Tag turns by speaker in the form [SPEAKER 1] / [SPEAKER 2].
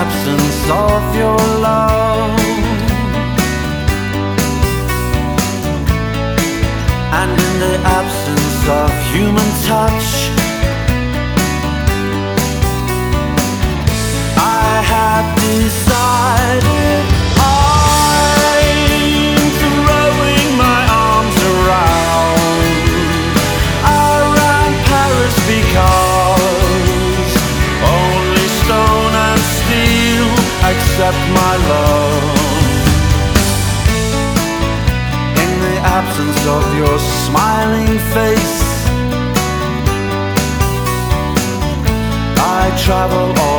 [SPEAKER 1] absence of your love, and in the absence of human touch, I have decided I'm throwing my arms around Paris, because only stone and steel accept my love. In the absence of your smiling face, I travel all